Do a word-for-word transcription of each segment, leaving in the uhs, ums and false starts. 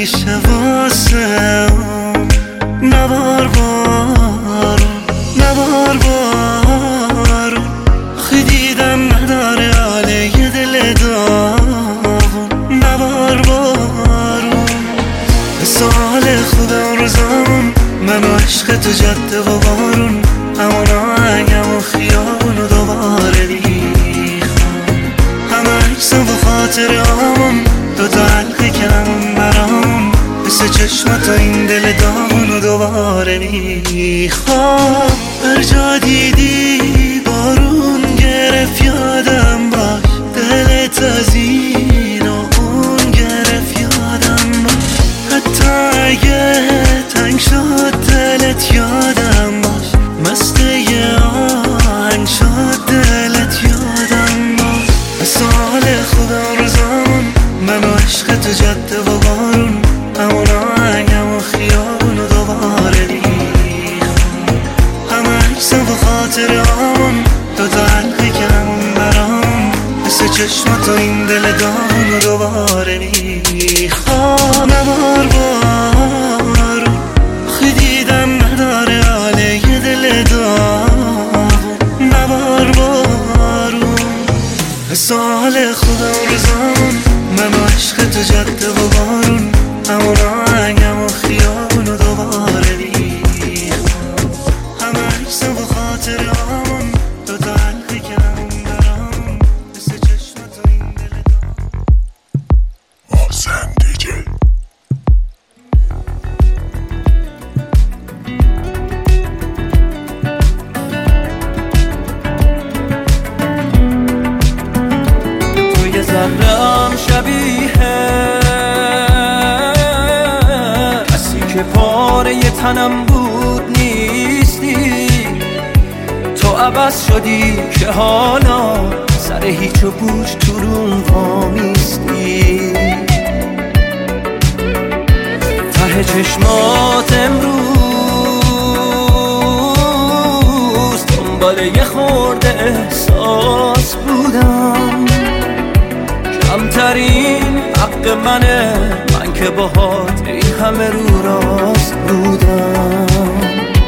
میشه واسه اون. نبار بارون نبار بارون خی دیدم نداره حاله یه دل داغون. نبار بارون سال خوب اون روزامون من و عشق تو جاده و بارون، همون آهنگم و خیابون و دوباره بیخوام. همه عکسم و خاطر همون دو تا حلقه کمون برامون، مثل چشمت و این دل داغون و دوباره میخوام. هر جا دیدی بارون گرفت یادم باش، دلت از این و اون گرفت یادم باش. حتی اگه تنگ شد دلت یادم باش، مست یه آهنگ شد دلت یادم باش. مثال خوب اون روزامون من و عشق تو جاده و بارون، همون آهنگم و خیابون و دوباره بیخوام. همه عکسم و خاطر همون دو تا حلقه کمون برام، مثل چشمات و این دل داغون و دوباره میخوام. نبار بارون خی دیدم نداره حاله یه دل داغون. نبار بارون سال خوب اون روزامون من و عشق تو جاده و بارون، همون آهنگم و خیابون و دوباره بیخوام. همه عکسم و خاطر همون دو تا حلقه کمون برام، مثل چشمت و این دل داغون. محسن دیجی توی زهرم شبیه کسی که پاره ی تنم بود نیستی. تو عوض شدی که حالا سر هیچ و پوچ تو روم وامیستی. ته چشمات امروز دنبال یه خورده احساس بودم، کمترین حق منه من که باهات این همه رو راست بودم.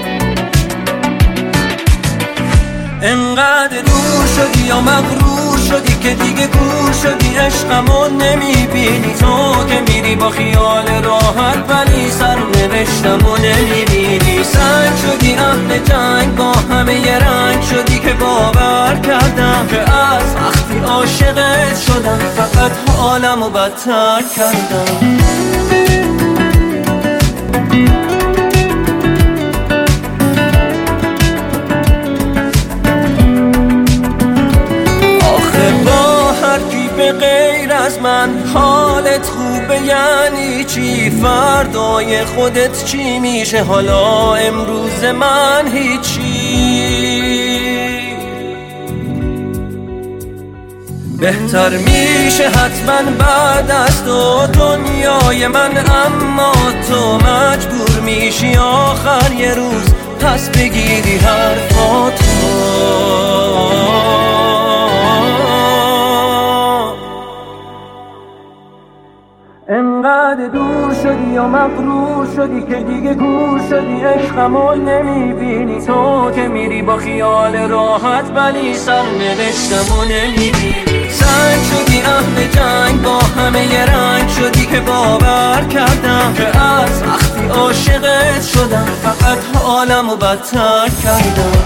انقدر دور شدی یا مغرور شدی که دیگه گور شدی، عشقمو نمیبینی. تو که میری با خیال راحت ولی سرنوشتمو نمیبینی. سنگ شدی اهل جنگ با همه یه رنگ شدی که باور کردم که از وقتی عاشقت شدم فقط حالمو بدتر کردم. غیر از من حالت خوبه یعنی چی؟ فردای خودت چی میشه؟ حالا امروز من هیچی. بهتر میشه حتما بعد از تو دنیای من، اما تو مجبور میشی آخر یه روز پس بگیری حرفاتو. انقدر دور شدی یا مغرور شدی که دیگه گور شدی، عشقمو نمیبینی. تو که میری با خیال راحت ولی سرنوشتمو نمیبینی. سنگ شدی اهل جنگ با همه یه رنگ شدی که باور کردم که از وقتی عاشقت شدم فقط حالمو بدتر کردم.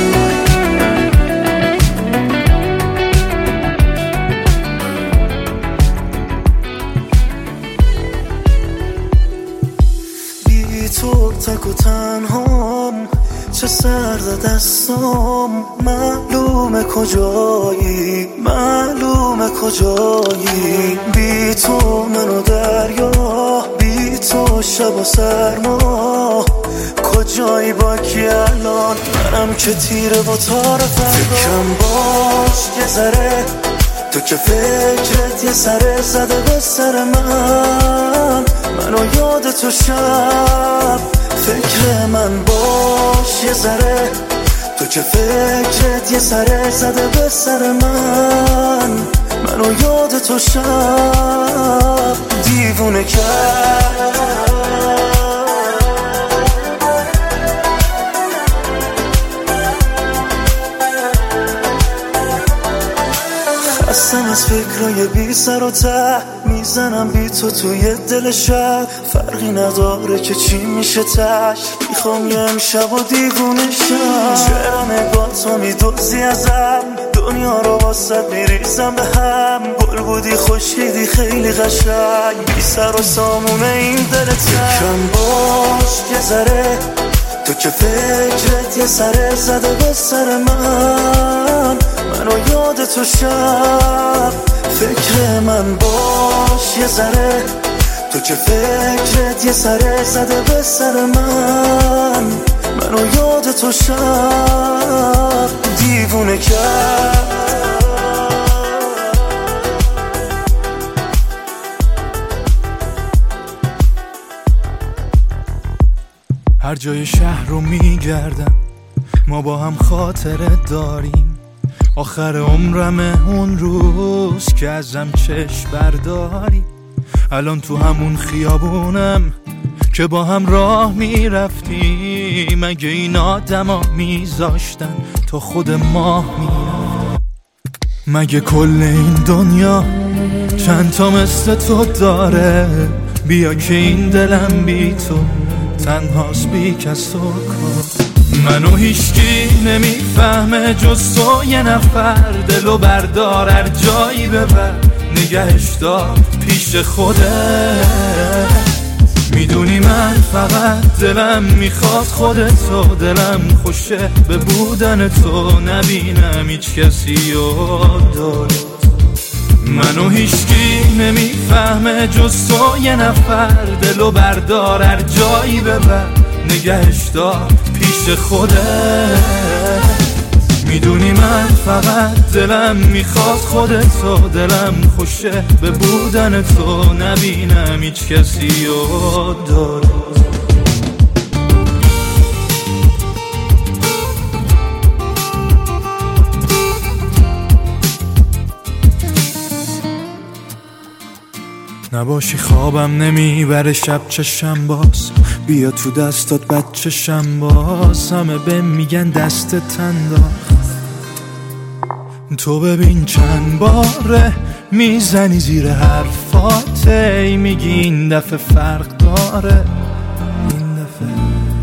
تو تک و تنهام چه سرد دستام، معلومه کجایی معلومه کجایی. بی تو منو دریا، بی تو شب و سرما، کجایی با کی الان؟ منم که تیره و تار فردا. فکرم باش یه ذره، تو که فکرت یه سره زده به سر من. منو یاد تو شب فکر من باش یه ذره، تو که فکرت یه سره زده به سر من. منو یاد تو شب دیوونه کرد. خستم از فکرای بی سر و ته، میزنم بی تو توی دل شب. فرقی نداره که چی میشه تش، میخوام یه امشب و دیوونه شم. چرا نگاه تو میدوزی ازم، دنیا رو واسه میریزم به هم. گل بودی خوشیدی خیلی قشنگ، بی سر و سامونه این دلت. یکم باش که ذره تو که فکرت یه سره زده به سر من. منو یاد تو شب فکر من باش یه ذره، تو که فکرت یه سره زده به سر من. منو یاد تو شب دیوونه کرد. هر جای شهر رو میگردم، ما با هم خاطره داریم. آخر عمرمه اون روز که ازم چشم برداری. الان تو همون خیابونم که با هم راه میرفتیم. مگه این آدم ها میذاشتن تا خود ماه میرفت؟ مگه کل این دنیا چند تا مثل تو داره؟ بیا که این دلم بی تو تنهاست بی کس و کار. منو هیچکی نمیفهمه جز تو یه نفر. دلو بردار هر جایی ببر، نگهش دار پیش خوده. میدونی من فقط دلم میخواد خودتو، دلم خوشه به بودن تو، نبینم هیچ کسی و دارت. منو هیچکی نمیفهمه جز تو یه نفر. دلو بردار هر جایی ببر، نگهش دار پیش خوده. میدونی من فقط دلم میخواد خودتو، دلم خوشه به بودن تو، نبینم هیچ کسی و دارت. نباشی خوابم نمیبره شب چشم باز. بیا تو دستات بچشم باز. همه بهم میگن دستت انداخت، تو ببین چند باره میزنی زیر حرفات. ای میگی این دفعه فرق داره، این دفعه.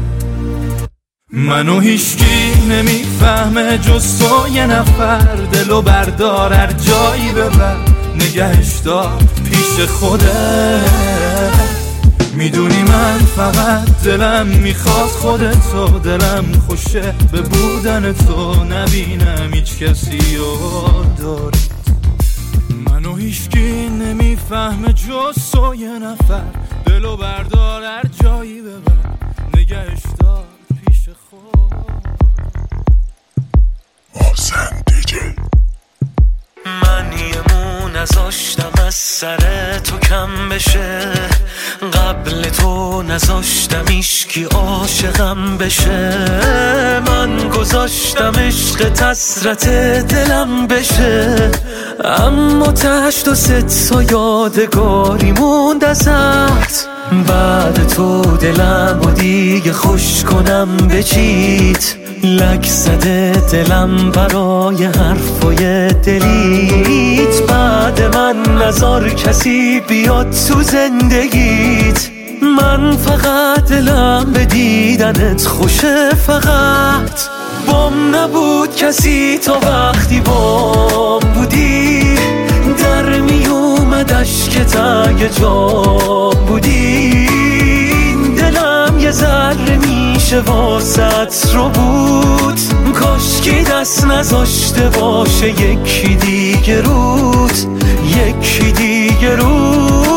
منو هیچکی نمیفهمه جز تو یه نفر. دلو بردار هر جایی ببر، نگهش دار پیش خوده. میدونی من فقط دلم میخواد خودتو، دلم خوشه به بودن تو، نبینم هیچ کسی و دارت. منو هیچکی نمیفهمه جز تو یه نفر. دلو بردار هر جایی ببر، نگهش دار پیش خود. محسن دیجی. من یه مو نذاشتم از سر تو کم بشه، قبل تو نذاشتم ایشکی عاشقم بشه. من گذاشتم عشق حسرت دلم بشه، اما تشت و ست تا یادگاری موند ازت. بعد تو دلم و دیگه خوش کنم بچیت، لک زده دلم برای حرفای دلیت. بعد من نذار کسی بیاد تو زندگیت، من فقط دلم به دیدنت خوشه. فقط بام نبود کسی تا وقتی بام بودی، در می اومد اشکت اگه جام بودی. دلم یه ذره میشه واسط رو بود، کاشکی دست نذاشته باشه یکی دیگه روت، یکی دیگه روت.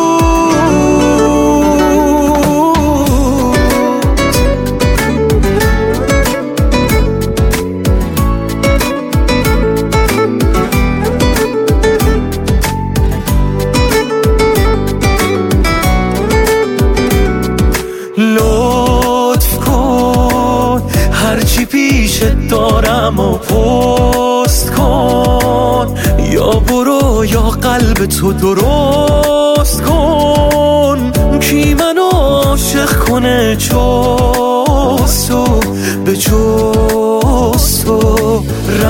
لطف کن هرچی پیشت دارم و پست کن، یا برو خدایا قلب تو درست کن، کی منو عاشق کنه جز تو، به جز تو.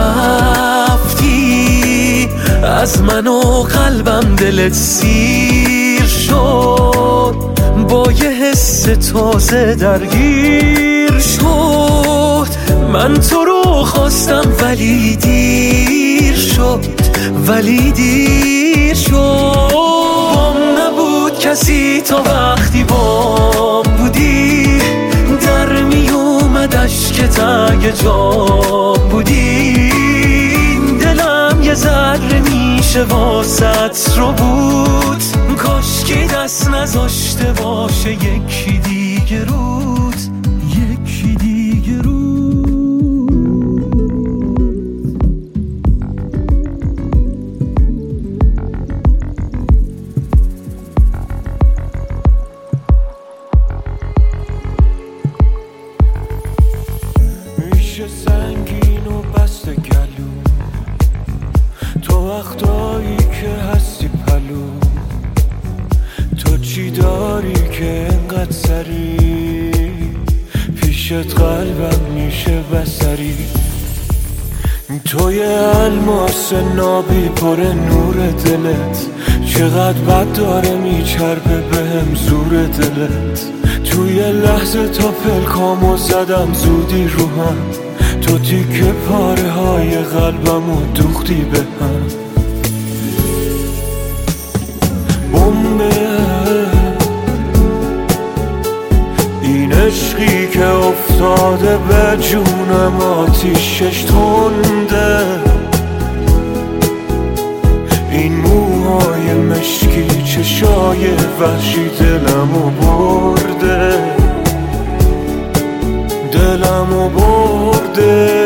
رفتی از من و قلبم دلت سیر شد، با یه حس تازه درگیر شد. من تو رو خواستم ولی دیر شد، ولی دیر شد. بام نبود کسی تا وقتی بام بودی، در می اومد اشک تنگ جام بودی. دلم یه ذره میشه واسط رو بود، کاش که دست نذاشته باشه یکی دیگه رود، یکی دیگه رود. میشه سنگین و بست گلو، تو وقتایی که هستی پلو. تو چی داری که انقدر سری پیشت قلبم میشه بسری. توی الماس نابی پر نور دلت، چقدر بد داره میچربه بهم زور دلت. توی لحظه تا پلکامو زدم زودی رو هم، تو تیکه پاره های قلبمو دوختی به هم. بمبه این عشقی که افتاده به جونم آتیشش تنده، این موهای مشکی چشای وحشی دلمو برده، دلمو برده.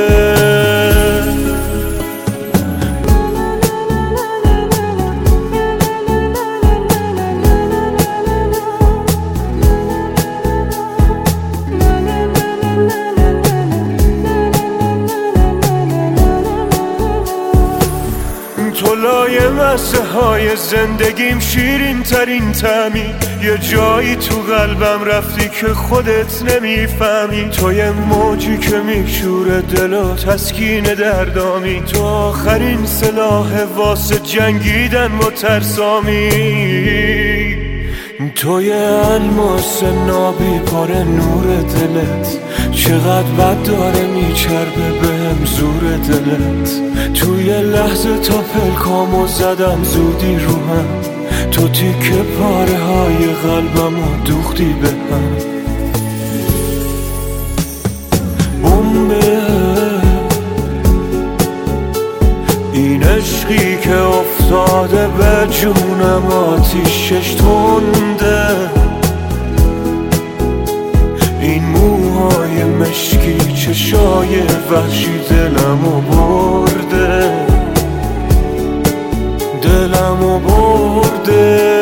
تو لایه مسه های زندگیم شیرین ترین تمی، یه جایی تو قلبم رفتی که خودت نمیفهمی. تو یه موجی که میشوره دل و تسکین دردامی، تو آخرین سلاح واسه جنگیدن با ترسامی. توی الماس نابی پر نور دلت، چقدر بد داره میچربه بهم زور دلت. توی لحظه تا پلکامو زدم زودی رو هم، تو تیکه پاره های قلبمو دوختی به هم. بمبه این عشقی که افتاده به جونم آتیشش تنده، این موهای مشکی چشای وحشی دلمو برده، دلمو برده.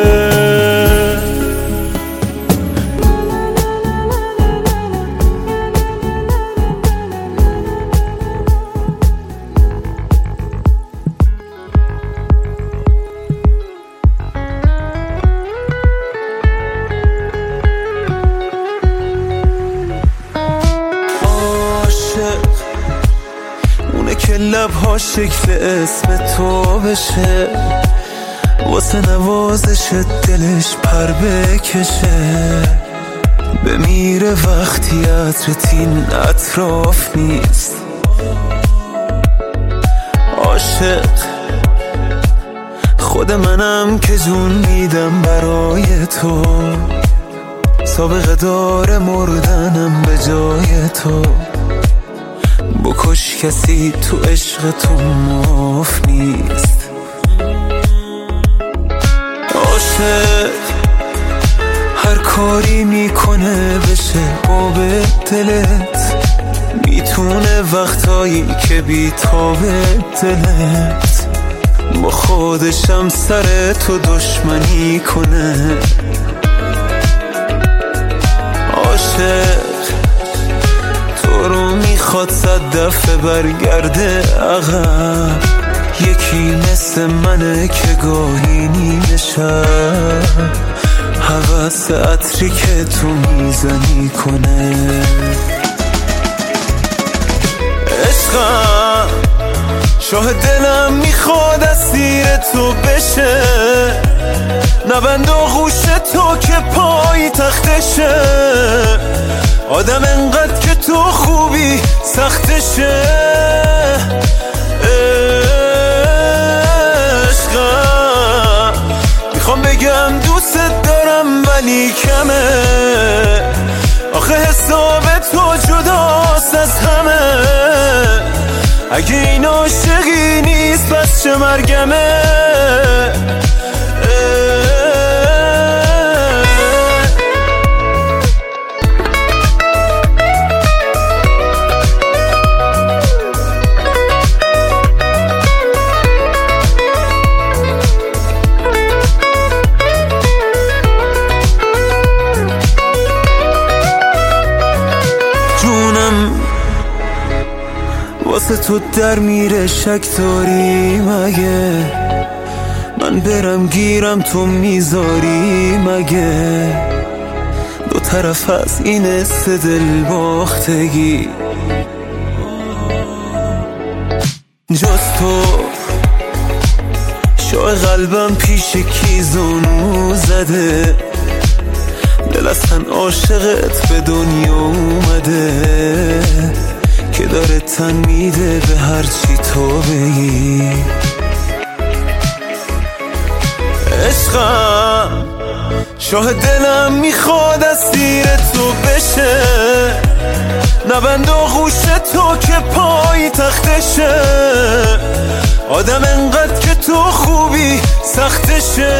که لبها شکل اسم تو بشه، واسه نوازش دلش پر بکشه. بمیره وقتی عطرت این اطراف نیست. عاشق خود منم که جون میدم برای تو، سابقه داره مردنم به جای تو. بکش کسی تو عشق تو معاف نیست. عاشق هر کاری میکنه بشه آب دلت، میتونه وقتایی که بی تاب دلت با خودشم سر تو دشمنی کنه. عاشق تو رو میخواد صد دفعه برگرده عقب، یکی مثل منه که گاهی نیمه شب حوث عطری که تو میزنی کنه. عشقم شاه دلم میخواد اسیر تو بشه، نبند آغوش تو که پای تختشه. آدم انقدر که تو خوبی سختشه. عشقم میخوام بگم دوست دارم ولی کمه، آخه حساب تو جداست از همه. اگه این عاشقی نیست پس چه مرگمه. جونم واسه تو در میره، شک داری مگه من برم گیرم تو میذاری مگه؟ دو طرف از این است دل باختگی، جز تو شاه قلبم پیش کی زانو زده. دل اصلا عاشقت به دنیا اومده که داره تن میده به هرچی تو بگی. عشقم شاه دلم میخواد اسیر تو بشه، نبند آغوش تو که پای تختشه. آدم انقدر که تو خوبی سختشه.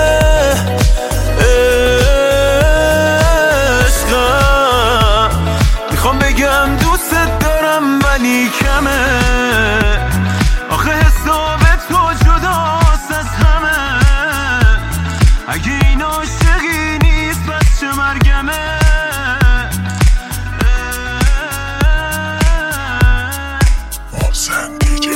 عشقم میخوام بگم دوست دارم ولی کمه، آخه حساب تو جداست از همه. اگه این عاشقی نیست پس چه مرگمه. محسن دیجی.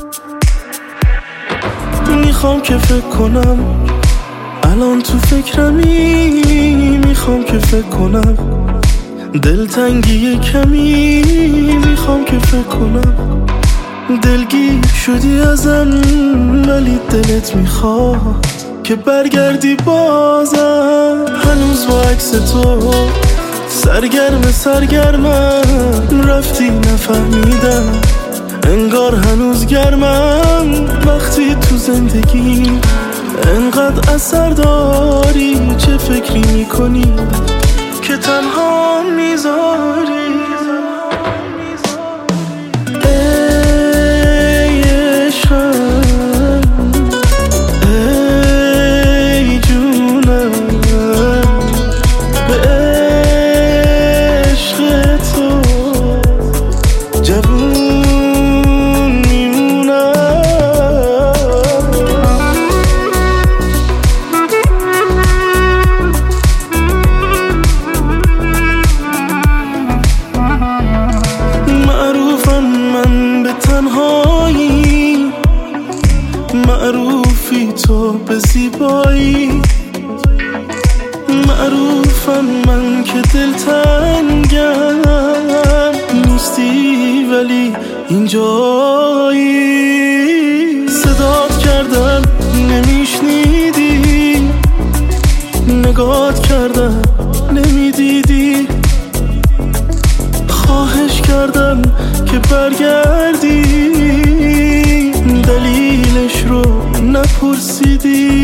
میخوام که فکر کنم الان تو فکرمی، میخوام که فکر کنم دلتنگی کمی، میخوام که فکر کنم دلگیر شدی ازم ولی دلت میخواد که برگردی بازم. هنوز با عکس تو سرگرم سرگرمم، رفتی نفهمیدم انگار هنوز گرمم. وقتی تو زندگی انقدر اثر داری، چه فکری میکنی که تنها میذاری؟ ای عشقم ای جونم، به عشق تو جوون میمونم. معروفم من به تنهایی، معروفی تو به زیبایی. معروفم من که دلتنگم نیستی ولی اینجایی. صدات کردم نمیشنیدی، نگات کردم نمیدیدی. خواهش کردم که برگردی، دلیلش رو نپرسیدی.